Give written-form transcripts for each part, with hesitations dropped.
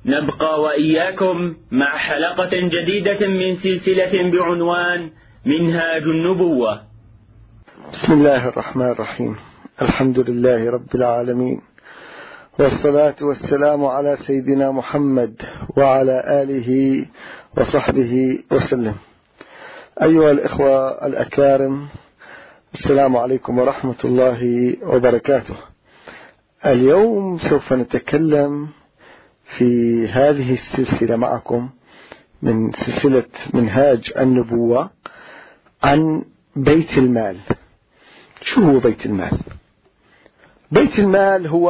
نبقى وإياكم مع حلقة جديدة من سلسلة بعنوان منهاج النبوة. بسم الله الرحمن الرحيم. الحمد لله رب العالمين، والصلاة والسلام على سيدنا محمد وعلى آله وصحبه وسلم. أيها الإخوة الأكارم، السلام عليكم ورحمة الله وبركاته. اليوم سوف نتكلم في هذه السلسلة معكم من سلسلة منهاج النبوة عن بيت المال. شو هو بيت المال؟ بيت المال هو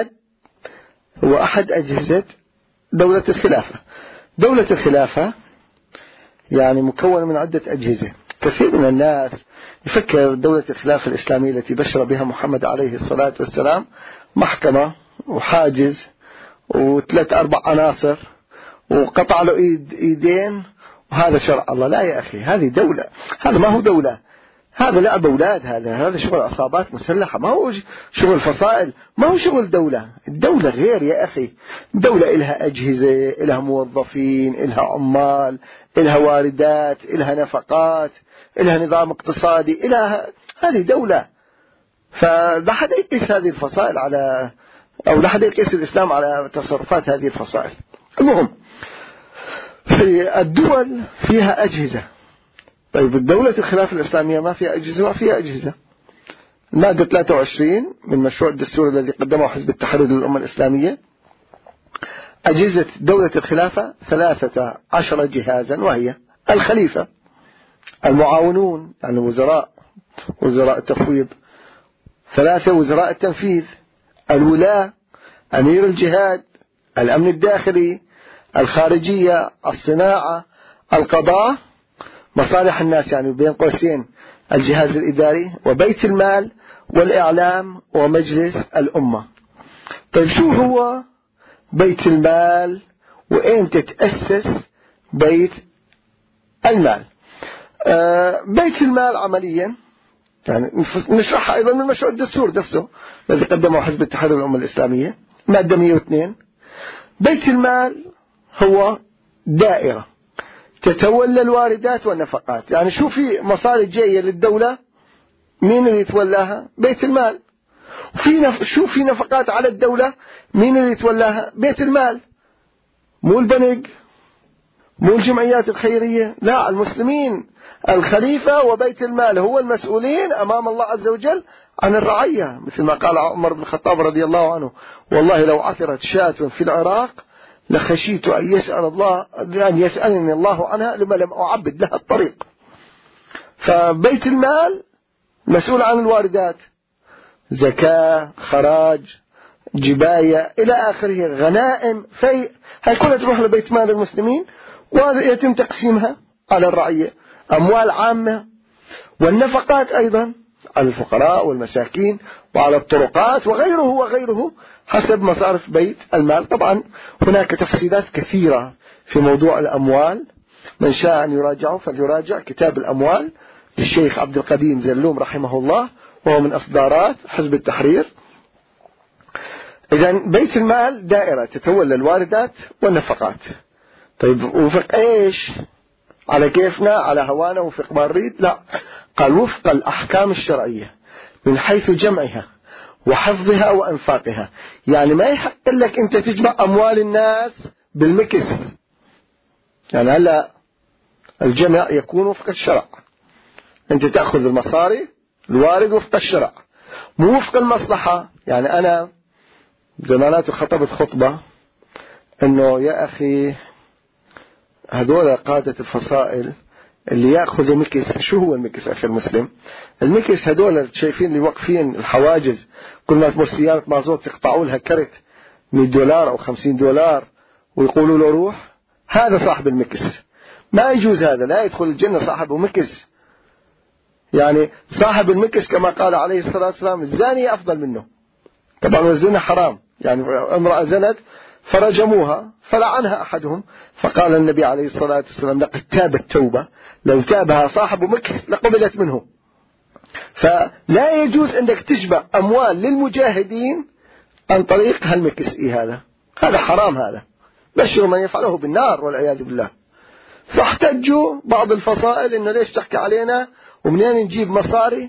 أحد أجهزة دولة الخلافة. دولة الخلافة يعني مكونة من عدة أجهزة. كثير من الناس يفكر دولة الخلافة الإسلامية التي بشر بها محمد عليه الصلاة والسلام محكمة وحاجز وثلاث أربع عناصر وقطع له إيدين وهذا شرع الله. لا يا أخي، هذه دولة، هذا ما هو دولة، هذا لعب أولاد، هذا شغل عصابات مسلحة، ما هو شغل فصائل، ما هو شغل دولة. الدولة غير يا أخي. الدولة إلها أجهزة، إلها موظفين، إلها عمال، إلها واردات، إلها نفقات، إلها نظام اقتصادي، هذه دولة. فلا حد يقيس هذه الفصائل على، أو لا حد يقيس الإسلام على تصرفات هذه الفصائل. المهم، في الدول فيها أجهزة. طيب الدولة الخلافة الإسلامية ما فيها أجهزة؟ ما فيها أجهزة. المادة 23 من مشروع الدستور الذي قدمه حزب التحرير للأمة الإسلامية: أجهزة دولة الخلافة 13 جهازا، وهي الخليفة، المعاونون يعني وزراء التفويض، 3 وزراء التنفيذ، الولاة، أمير الجهاد، الأمن الداخلي، الخارجية، الصناعة، القضاء، مصالح الناس يعني بين قوسين الجهاز الإداري، وبيت المال، والإعلام، ومجلس الأمة. طيب شو هو بيت المال وإين تتأسس بيت المال؟ بيت المال عمليا يعني نشرحها أيضا من مشروع الدستور نفسه الذي قدمه حزب التحرير للأمة الإسلامية، مادة 102. بيت المال هو دائرة تتولى الواردات والنفقات. يعني شو في مصاري جاية للدولة، مين اللي يتولاها؟ بيت المال. شو في نفقات على الدولة، مين اللي يتولاها؟ بيت المال. مو البنك، مو الجمعيات الخيرية، لا، المسلمين. الخليفة وبيت المال هو المسؤولين أمام الله عز وجل عن الرعية، مثل ما قال عمر بن الخطاب رضي الله عنه: والله لو عثرت شاة في العراق لخشيت أن يسألني الله عنها لما لم أعبد لها الطريق. فبيت المال مسؤول عن الواردات، زكاة، خراج، جباية إلى آخره، غنائم، فيء، هاي كلها تروح لبيت مال المسلمين ويتم تقسيمها على الرعية. أموال عامة، والنفقات أيضا على الفقراء والمساكين وعلى الطرقات وغيره حسب مصارف بيت المال. طبعا هناك تفصيلات كثيرة في موضوع الأموال، من شاء أن يراجعه فليراجع كتاب الأموال للشيخ عبد القديم زلوم رحمه الله، وهو من إصدارات حزب التحرير. إذن بيت المال دائرة تتولى الواردات والنفقات. طيب وفق إيش؟ على كيفنا، على هوانا، وفق ما نريد؟ لا، قال وفق الأحكام الشرعية من حيث جمعها وحفظها وأنفاقها. يعني ما يحق لك أنت تجمع أموال الناس بالمكس. يعني هلا الجمع يكون وفق الشرع، أنت تأخذ المصاري الوارد وفق الشرع، مو وفق المصلحة. يعني أنا زمانات خطبت خطبة إنه يا أخي هذول قادة الفصائل اللي يأخذوا مكس. شو هو المكس أخي المسلم؟ المكس هذول شايفين اللي واقفين الحواجز، كل ما تمر سيارة مازوت يقطعوا لها كرت $100 أو $50 ويقولوا له روح. هذا صاحب المكس، ما يجوز، هذا لا يدخل الجنة صاحبه مكس. يعني صاحب المكس كما قال عليه الصلاة والسلام: الزانية أفضل منه. طبعا والزنا حرام، يعني امرأة زنت فرجموها فلعنها أحدهم، فقال النبي عليه الصلاة والسلام: لقد تابت توبة لو تابها صاحب مكس لقبلت منه. فلا يجوز أنك تجمع أموال للمجاهدين عن طريق هالمكس. هذا حرام، هذا بشروا من يفعله بالنار والعياذ بالله. فاحتجوا بعض الفصائل إنه ليش تحكي علينا ومنين نجيب مصاري؟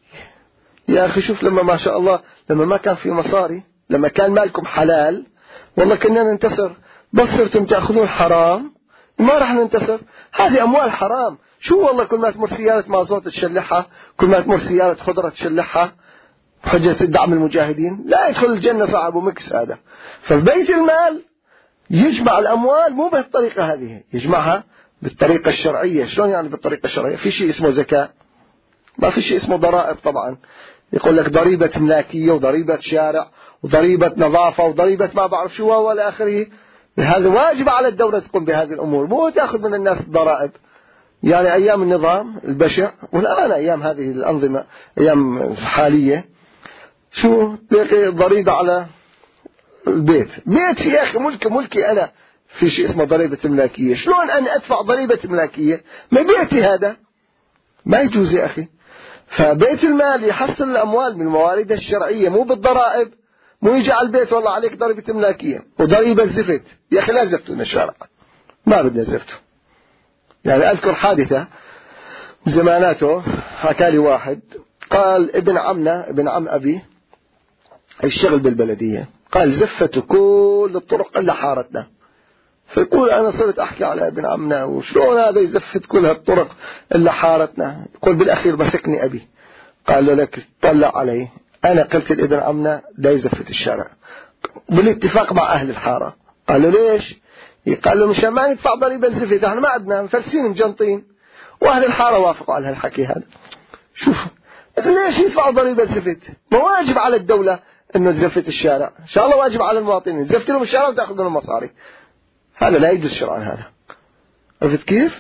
يا أخي شوف، لما ما شاء الله لما ما كان في مصاري، لما كان مالكم حلال والله كنا ننتصر، بس صرتم تأخذون حرام ما راح ننتصر. هذه أموال حرام. شو والله كل ما تمر سيارة مازوت تشلحها، كل ما تمر سيارة خضرة تشلحها بحجة الدعم المجاهدين، لا يدخل الجنة صعب ومكس هذا. فبيت المال يجمع الأموال مو بالطريقة هذه، يجمعها بالطريقة الشرعية. شلون يعني بالطريقة الشرعية؟ في شيء اسمه زكاة، ما في شيء اسمه ضرائب. طبعا يقول لك ضريبة ملاكية وضريبة شارع وضريبة نظافة وضريبة ما بعرف شو ولا آخره. هذا واجب على الدولة تقوم بهذه الأمور، مو تأخذ من الناس الضرائب. يعني أيام النظام البشع والآن أيام هذه الأنظمة أيام حالية، شو ضريبة على البيت، بيتي يا أخي ملكي أنا، في شيء اسمه ضريبة ملاكية. شلون أنا أدفع ضريبة ملاكية؟ ما بيتي هذا، ما يجوز يا أخي. فبيت المال يحصل الأموال من الموارد الشرعية مو بالضرائب. مو يجي على البيت والله عليك ضريبة ملاكية وضريبة زفت. يا أخي لا زفتوا من الشارع، ما بدنا زفتوا. يعني أذكر حادثة زماناته، حكى لي واحد قال ابن عم أبي يشتغل بالبلدية، قال زفتوا كل الطرق إلا حارتنا. فيقول أنا صرت أحكي على ابن عمنا وشلون هذا يزفت كل هالطرق إلا حارتنا. يقول بالأخير مسكني أبي قال له لك طلع علي، أنا قلت لابن عمنا لا يزفت الشارع بالاتفاق مع أهل الحارة. قال له ليش؟ قال له مشان ما ندفع ضريبة الزفت، احنا ما عندنا مفلسين مجنطين. وأهل الحارة وافقوا على هالحكي هذا. شوف ليش يدفعوا ضريبة الزفت؟ ما واجب على الدولة انه تزفت الشارع، ان شاء الله واجب على المواطنين تزفت لهم الشارع وتاخذ منهم مصاري. هذا لا يجوز شرعا هذا. عرفت كيف؟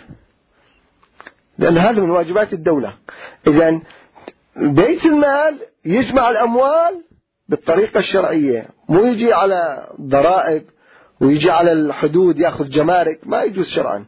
لأن هذا من واجبات الدولة. إذن بيت المال يجمع الأموال بالطريقة الشرعية، مو يجي على ضرائب ويجي على الحدود يأخذ جمارك، ما يجوز شرعا.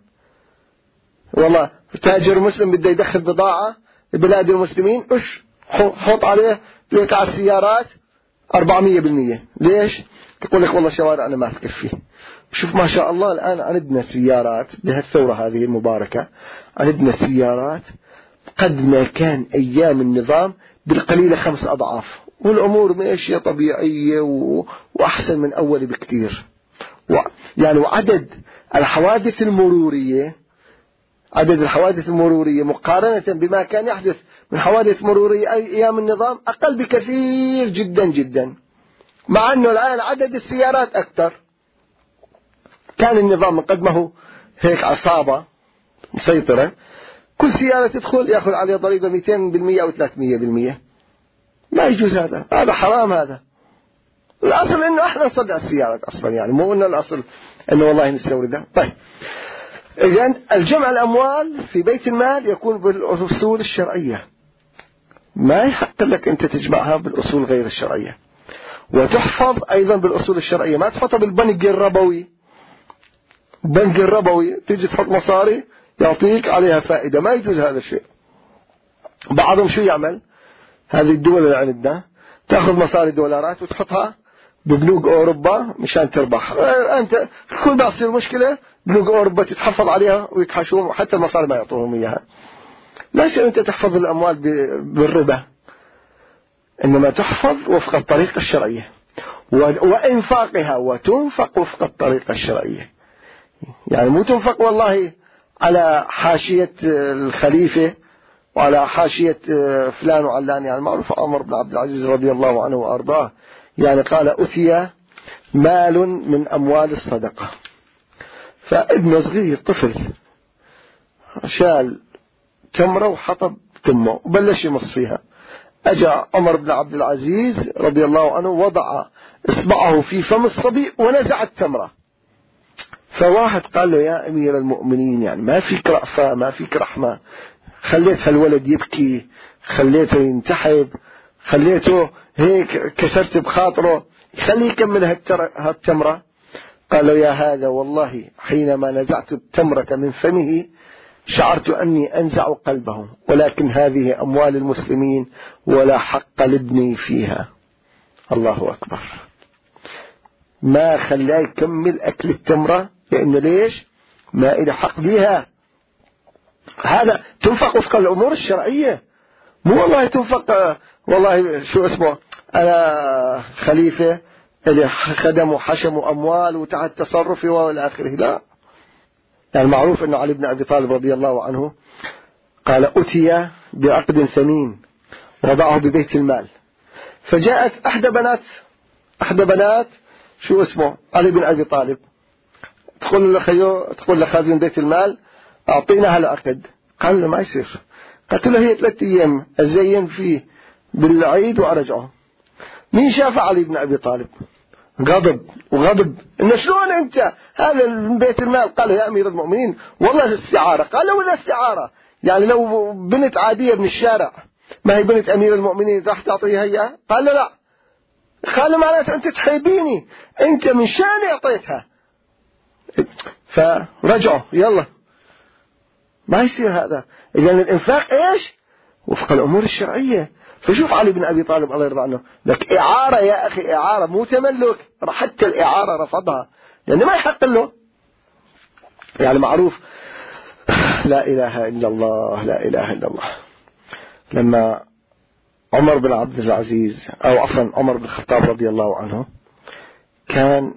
والله تاجر مسلم بده يدخل بضاعة بلاد المسلمين، حط عليه ليك على السيارات 400%. ليش؟ يقول لك والله شوارع أنا ما تكفي. شوف ما شاء الله الآن عندنا سيارات بهالثورة هذه المباركة، عندنا سيارات قد ما كان أيام النظام بالقليلة 5 أضعاف، والأمور ماشية طبيعية وأحسن من أول بكتير. يعني وعدد الحوادث المرورية، مقارنة بما كان يحدث من حوادث مرورية أيام النظام أقل بكثير جدا جدا، مع أنه الآن عدد السيارات أكثر. كان النظام من قد ما هو هيك عصابة مسيطرة، كل سيارة تدخل يأخذ عليها ضريبة 200% أو 300%. ما يجوز هذا حرام. هذا الأصل إنه إحنا نصدع السيارات أصلا، يعني مو إنه الأصل إنه والله نستوردها. طيب إذن الجمع الأموال في بيت المال يكون بالأصول الشرعية، ما يحق لك أنت تجمعها بالأصول غير الشرعية، وتحفظ أيضا بالأصول الشرعية. ما تحطها بالبنك الربوي. البنك الربوي تيجي تحط مصاري يعطيك عليها فائدة، ما يجوز هذا الشيء. بعضهم شو يعمل؟ هذه الدول اللي عندنا تأخذ مصاري دولارات وتحطها ببنوك أوروبا مشان تربح. أنت كل ما يصير مشكلة بنوك أوروبا تتحفظ عليها ويكحشون، حتى المصاري ما يعطوهم إياها. ليش أنت تحفظ الأموال بالربا؟ إنما تحفظ وفق الطريقة الشرعية، وإنفاقها وتنفق وفق الطريقة الشرعية. يعني مو تنفق والله على حاشية الخليفة وعلى حاشية فلان وعلان. يعني معروف عمر بن عبد العزيز رضي الله عنه وأرضاه، يعني قال أتي مال من أموال الصدقة، فابن صغير طفل شال تمرة وحطب تمه وبلش يمص فيها. أجا عمر بن عبد العزيز رضي الله عنه وضع إصبعه في فم الصبي ونزع التمرة. فواحد قال له يا أمير المؤمنين، يعني ما فيك رأفة، ما فيك رحمة، خليت هالولد يبكي، خليته ينتحب، خليته هيك كسرت بخاطره، خليه يكمل هالتمرة. قال له يا هذا والله حينما نزعت التمرة من فمه شعرت أني أنزع قلبه، ولكن هذه أموال المسلمين، ولا حق لابني فيها. الله أكبر. يعني هذا الرجل يقول لك والله شوف، أنا ما في شيء اسمه زكاة، ما في شيء اسمه ضرائب، ما في شيء اسمه نظافة، ما في شيء اسمه ما خلاه يكمل أكل التمرة، لأنه ليش؟ ما إله حق بها. هذا تنفق وفق الأمور الشرعية، مو والله تنفق والله شو اسمه أنا خليفة اللي خدم وحشم أموال وتحت تصرفي والى آخره. لا، يعني معروف أن علي بن أبي طالب رضي الله عنه قال أتي بعقد ثمين وضعه ببيت المال، فجاءت أحدى بنات شو اسمه علي بن أبي طالب، تقول لخازن بيت المال أعطينا هالعقد. قال له ما يصير. قلت له هي 3 أيام أزين فيه بالعيد وأرجعه. مين شاف علي بن أبي طالب؟ غضب إنه شلون أنت هذا من بيت المال؟ قال يا أمير المؤمنين والله استعارة. قال له ولا استعارة؟ يعني لو بنت عادية من الشارع ما هي بنت أمير المؤمنين راح تعطيها إياها؟ قال له لا. قال له معناته أنت تحيبيني، أنت من شاني أعطيتها. فرجعوا يلا، ما يصير هذا. إذن الإنفاق إيش؟ وفق الأمور الشرعية. فشوف علي بن أبي طالب الله يرضى عنه، لك إعارة يا أخي، إعارة مو تملك، حتى الإعارة رفضها لأنه ما يحق له. يعني معروف لا إله إلا الله، لا إله إلا الله. لما عمر بن عبد العزيز أو عفوا عمر بن الخطاب رضي الله عنه كان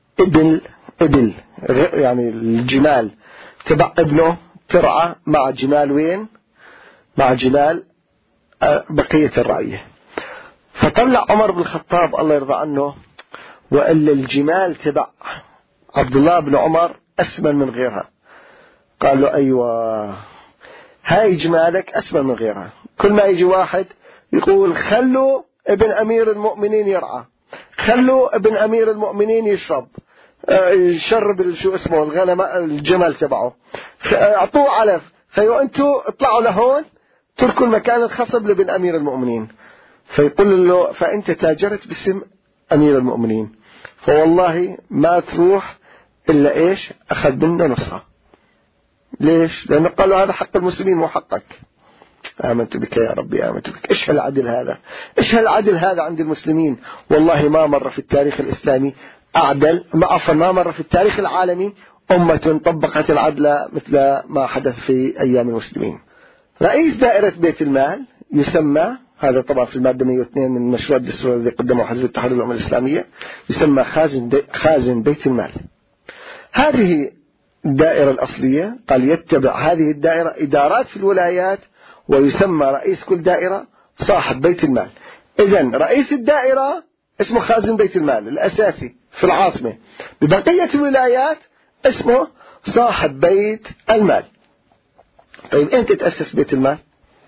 إبل يعني الجمال تبع ابنه ترعى مع جمال وين؟ مع جمال بقية الرعية. فطلع عمر بن الخطاب الله يرضى عنه وقال الجمال تبع عبد الله بن عمر أسمن من غيرها. قال له أيوة هاي جمالك أسمن من غيرها. كل ما يجي واحد يقول خلوا ابن أمير المؤمنين يرعى، خلوا ابن أمير المؤمنين يشرب يشرب شو اسمه الغنم الجمل تبعه، اعطوه علف، فيو انتوا اطلعوا لهون تركوا المكان الخصب لابن أمير المؤمنين. فيقول له فأنت تاجرت باسم أمير المؤمنين، فوالله ما تروح إلا إيش أخذ منه نصها. ليش؟ لأنه قالوا هذا حق المسلمين مو حقك. آمنت بك يا ربي آمنت بك. إيش هالعدل هذا؟ إيش هالعدل هذا عند المسلمين؟ والله ما مر في التاريخ الإسلامي أعدل، ما مر في التاريخ العالمي أمة طبقت العدل مثل ما حدث في أيام المسلمين. رئيس دائرة بيت المال يسمى، هذا طبعا في المادة 102 من مشروع الدستور الذي قدمه حزب التحرير الأمة الإسلامية، يسمى خازن بيت المال. هذه الدائرة الأصلية قال يتبع هذه الدائرة إدارات في الولايات، ويسمى رئيس كل دائرة صاحب بيت المال. إذن رئيس الدائرة اسمه خازن بيت المال الأساسي في العاصمة، ببقية الولايات اسمه صاحب بيت المال. طيب أنت تأسس بيت المال؟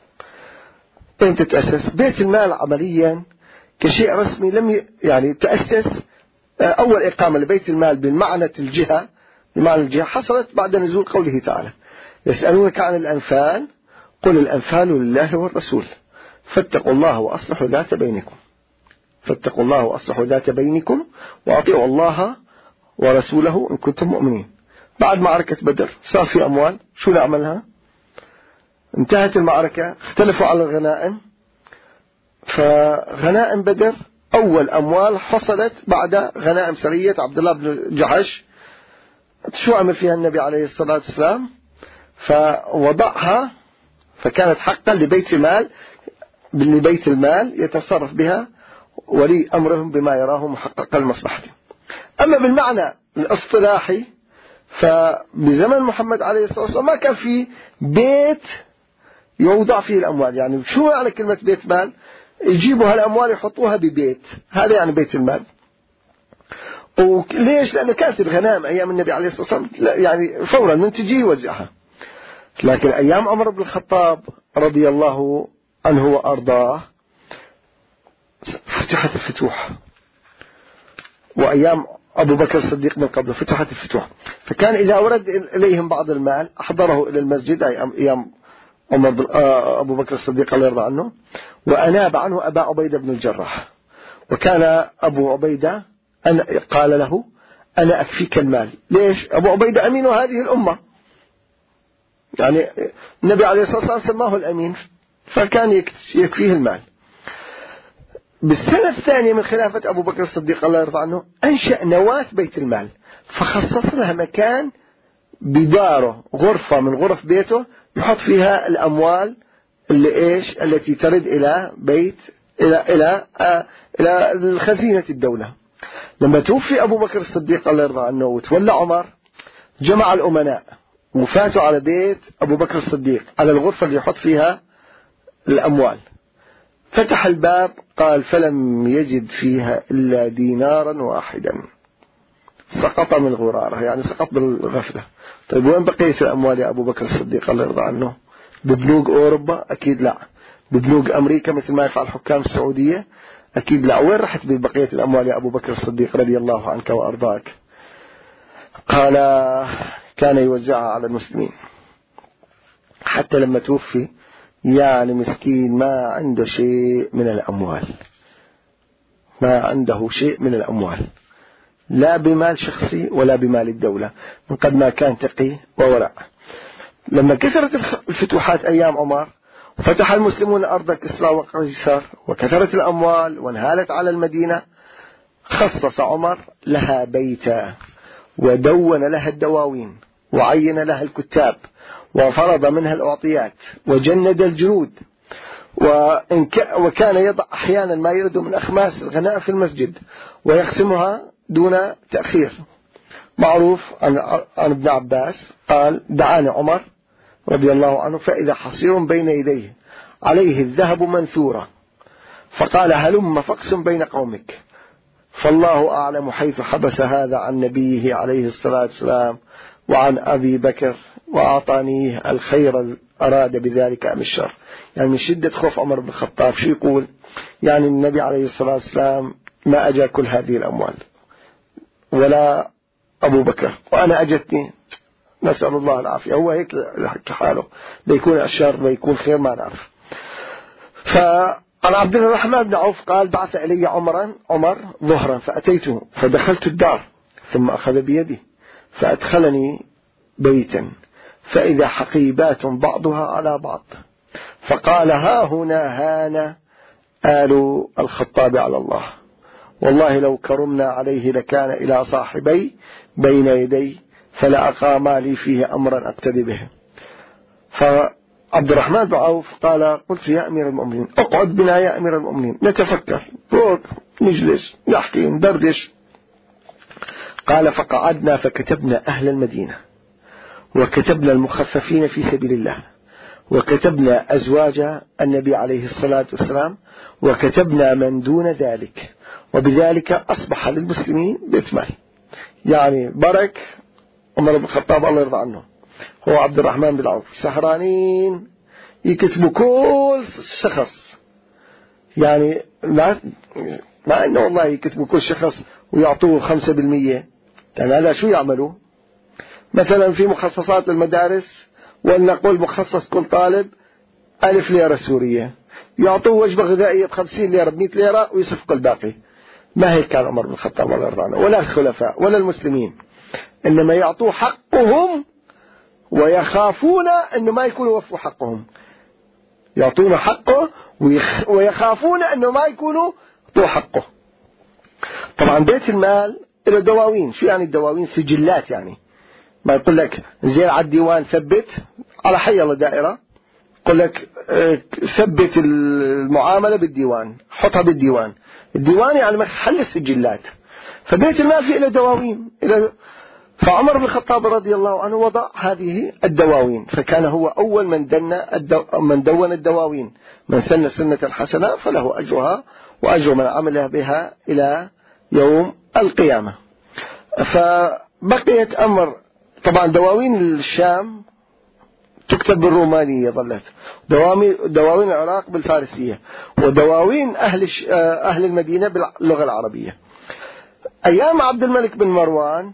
أنت تأسس بيت المال عمليا كشيء رسمي لم يعني تأسس. أول إقامة لبيت المال بمعنى الجهة حصلت بعد نزول قوله تعالى يسألونك عن الأنفال قل الأنفال لله والرسول فاتقوا الله وأصلحوا ذات بينكم، فاتقوا الله وأصلحوا ذات بينكم وأطيعوا الله ورسوله إن كنتم مؤمنين. بعد معركة بدر صار في أموال، شو نعملها؟ انتهت المعركة، اختلفوا على الغنائم، فغنائم بدر أول أموال حصلت بعد غنائم سرية عبد الله بن جحش. شو عمل فيها النبي عليه الصلاة والسلام؟ فوضعها، فكانت حقا لبيت المال يتصرف بها ولي أمرهم بما يراه محقق المصلحة. أما بالمعنى الاصطلاحي فبزمن محمد عليه الصلاة والسلام ما كان في بيت يوضع فيه الأموال. يعني شو معنى كلمة بيت مال؟ يجيبوا هالأموال يحطوها ببيت، هذا يعني بيت المال. وليش؟ لأنه كانت الغنائم أيام النبي عليه الصلاة والسلام يعني فورا من تجي يوزعها. لكن أيام عمر بن الخطاب رضي الله عنه وأرضاه فتحت الفتوح، وأيام أبو بكر الصديق من قبله فتحت الفتوح، فكان إذا ورد إليهم بعض المال أحضره إلى المسجد أيام أبو بكر الصديق الله يرضى عنه، وأناب عنه أبا عبيدة بن الجراح. وكان أبو عبيدة قال له أنا أكفيك المال. ليش؟ أبو عبيدة أمين هذه الأمة، يعني النبي عليه الصلاة والسلام سماه الأمين، فكان يكفيه المال. بالسنة الثانية من خلافة أبو بكر الصديق الله يرضى عنه أنشأ نواة بيت المال، فخصص لها مكان بداره، غرفة من غرف بيته يحط فيها الأموال التي ترد إلى بيت إلى الخزينة الدولة. لما توفي أبو بكر الصديق الله يرضى عنه وتولى عمر، جمع الأمناء وفاتوا على بيت أبو بكر الصديق على الغرفة اللي يحط فيها الأموال. فتح الباب قال فلم يجد فيها إلا دينارا واحدا، سقط من غرارة، يعني سقط بالغفلة. طيب وين بقية الأموال يا أبو بكر الصديق الله يرضى عنه؟ ببنوك أوروبا؟ أكيد لا. ببنوك أمريكا مثل ما يفعل حكام السعودية؟ أكيد لا. وين رحت ببقية الأموال يا أبو بكر الصديق رضي الله عنك وأرضاك؟ قال كان يوزعها على المسلمين، حتى لما توفي يعني مسكين ما عنده شيء من الأموال، ما عنده شيء من الأموال، لا بمال شخصي ولا بمال الدولة، من قد ما كان تقي وورع. لما كثرت الفتوحات أيام عمر فتح المسلمون أرض كسرى وقيصر وكثرت الأموال وانهالت على المدينة، خصص عمر لها بيتا ودون لها الدواوين وعين لها الكتاب وفرض منها الأعطيات وجند الجنود، وكان يضع أحيانا ما يرد من أخماس الغناء في المسجد ويقسمها دون تأخير. معروف عن ابن عباس قال دعاني عمر رضي الله عنه فإذا حصير بين يديه عليه الذهب منثورا، فقال هلم فاقسم بين قومك، فالله أعلم حيث حبس هذا عن نبيه عليه الصلاة والسلام وعن أبي بكر وأعطانيه الخير أراد بذلك أم الشر. يعني من شدة خوف عمر بن الخطاب شو يقول؟ يعني النبي عليه الصلاة والسلام ما أجا كل هذه الأموال ولا أبو بكر، وأنا أجتني، نسأل الله العافية. هو هيك حاله، ليكون الشر ليكون خير ما نعرف. فعن عبد الرحمن بن عوف قال بعث إلي عمر ظهرا فأتيته فدخلت الدار ثم أخذ بيدي فأدخلني بيتا فإذا حقيبات بعضها على بعض، فقال ها هنا هان آل الخطاب على الله، والله لو كرمنا عليه لكان إلى صاحبي بين يدي فلا أقاما لي فيه أمرا أقتدي به. فعبد الرحمن بن عوف قال قلت يا أمير المؤمنين اقعد بنا يا أمير المؤمنين نتفكر، نجلس نحكي ندردش. قال فقعدنا فكتبنا أهل المدينة وكتبنا المخففين في سبيل الله وكتبنا أزواج النبي عليه الصلاة والسلام وكتبنا من دون ذلك، وبذلك أصبح للمسلمين بيت مال. يعني برك عمر بن الخطاب الله يرضى عنه هو عبد الرحمن بن عوف سهرانين يكتبوا كل شخص، يعني مع أنه والله يكتبوا كل شخص ويعطوه 5%، يعني هذا شو يعملوا؟ مثلا في مخصصات المدارس ولنقول مخصص كل طالب 1000 ليرة سورية، يعطوه وجبة غذائية ب50 ليرة ب100 ليرة ويصفق الباقي. ما هيك كان عمر بن الخطاب الله يرضى عنه ولا الخلفاء ولا المسلمين، إنما يعطوا حقهم ويخافون أنه ما يكونوا وفوا حقهم، يعطون حقه ويخافون أنه ما يكونوا يعطوا حقه. طبعا بيت المال له دواوين. شو يعني الدواوين؟ سجلات، يعني ما يقول لك زي على الديوان ثبت على حي الله دائرة، يقول لك ثبت المعاملة بالديوان، حطها بالديوان. الديوان يعني محل السجلات. فبيت المال فيه له دواوين. فعمر بن الخطاب رضي الله عنه وضع هذه الدواوين، فكان هو أول من دون الدواوين. من سن سنة حسنة فله أجرها وأجر من عمل بها إلى يوم القيامة. فبقيت أمر طبعا دواوين الشام تكتب بالرومانية، ظلت دواوين العراق بالفارسية، ودواوين أهل المدينة باللغة العربية. أيام عبد الملك بن مروان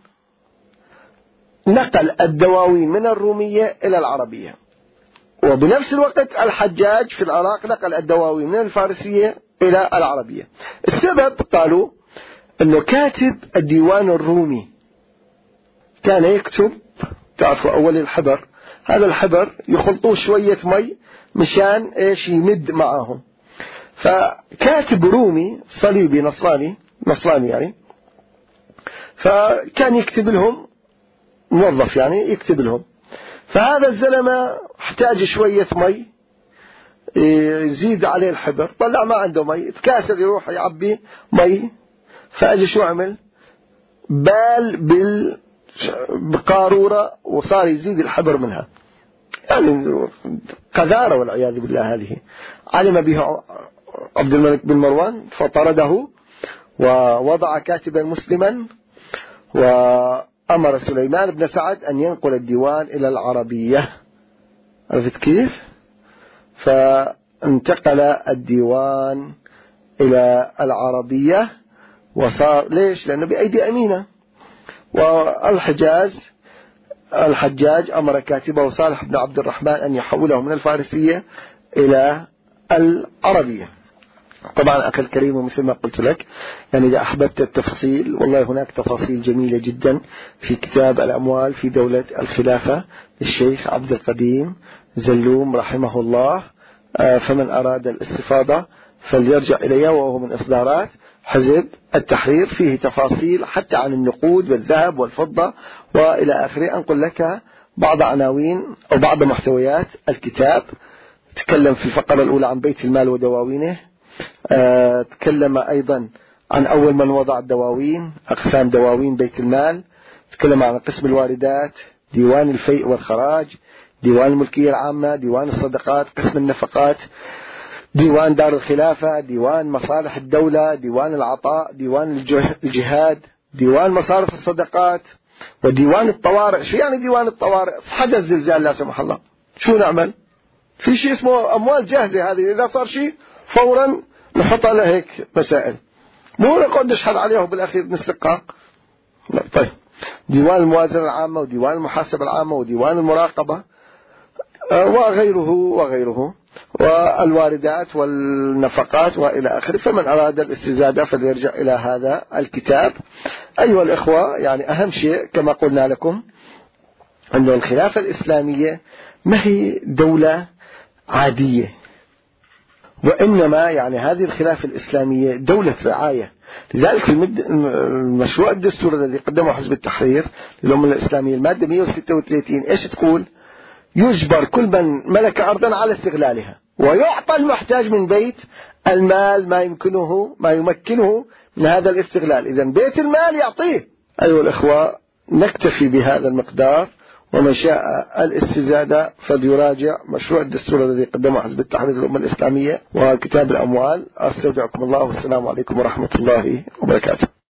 نقل الدواوين من الرومية إلى العربية، وبنفس الوقت الحجاج في العراق نقل الدواوين من الفارسية إلى العربية. السبب قالوا أنه كاتب الديوان الرومي كان يكتب، تعرفوا أول الحبر، هذا الحبر يخلطوه شوية مي مشان إيش يمد معهم، فكاتب رومي صليبي نصراني يعني، فكان يكتب لهم، موظف يعني يكتب لهم. فهذا الزلمة احتاج شوية مي يزيد عليه الحبر، طلع ما عنده مي، تكاسل يروح يعبي مي، فأجي شو عمل؟ بال بقارورة وصار يزيد الحبر منها، يعني قذارة والعياذ بالله. هذه علم بها عبد الملك بن مروان فطرده، ووضع كاتبا مسلما، وأمر سليمان بن سعد أن ينقل الديوان إلى العربية. عرفت كيف؟ فانتقل الديوان إلى العربية، وصار ليش؟ لأنه بأيدي أمينة. الحجاج أمر كاتبه صالح بن عبد الرحمن أن يحوله من الفارسية إلى العربية. طبعا أخي الكريم، ومثل ما قلت لك يعني إذا أحببت التفصيل، والله هناك تفاصيل جميلة جدا في كتاب الأموال في دولة الخلافة للشيخ عبد القديم زلوم رحمه الله، فمن أراد الاستفاضة فليرجع إليه، وهو من إصدارات حزب التحرير، فيه تفاصيل حتى عن النقود والذهب والفضة وإلى آخره. أنقل لك بعض عناوين أو بعض محتويات الكتاب. تكلم في الفقرة الأولى عن بيت المال ودواوينه، تكلم أيضا عن أول من وضع الدواوين، أقسام دواوين بيت المال، تكلم عن قسم الواردات، ديوان الفيء والخراج، ديوان الملكية العامة، ديوان الصدقات، قسم النفقات، ديوان دار الخلافة، ديوان مصالح الدولة، ديوان العطاء، ديوان الجهاد، ديوان مصارف الصدقات، وديوان الطوارئ. شو يعني ديوان الطوارئ؟ حدث زلزال لا سمح الله، شو نعمل؟ في شيء اسمه أموال جاهزة، هذه إذا صار شيء فورا نحطها لهيك مسائل، مو نقعد نشحن عليها وبالأخير نسقها. لا. طيب، ديوان الموازنة العامة، وديوان المحاسبة العامة، وديوان المراقبة، وغيره، والواردات والنفقات وإلى آخره. فمن أراد الاستزادة فليرجع إلى هذا الكتاب. أيها الإخوة، يعني أهم شيء كما قلنا لكم أن الخلافة الإسلامية ما هي دولة عادية، وإنما يعني هذه الخلافة الإسلامية دولة رعاية. لذلك المشروع الدستور الذي قدمه حزب التحرير للأمة الإسلامية، المادة 136 إيش تقول؟ يجبر كل من ملك أرضا على استغلالها، ويعطى المحتاج من بيت المال ما يمكنه من هذا الاستغلال. إذن بيت المال يعطيه. أيها الإخوة، نكتفي بهذا المقدار، ومن شاء الاستزادة فليراجع مشروع الدستور الذي قدمه حزب التحرير للأمة الإسلامية وكتاب الأموال. أستودعكم الله، والسلام عليكم ورحمة الله وبركاته.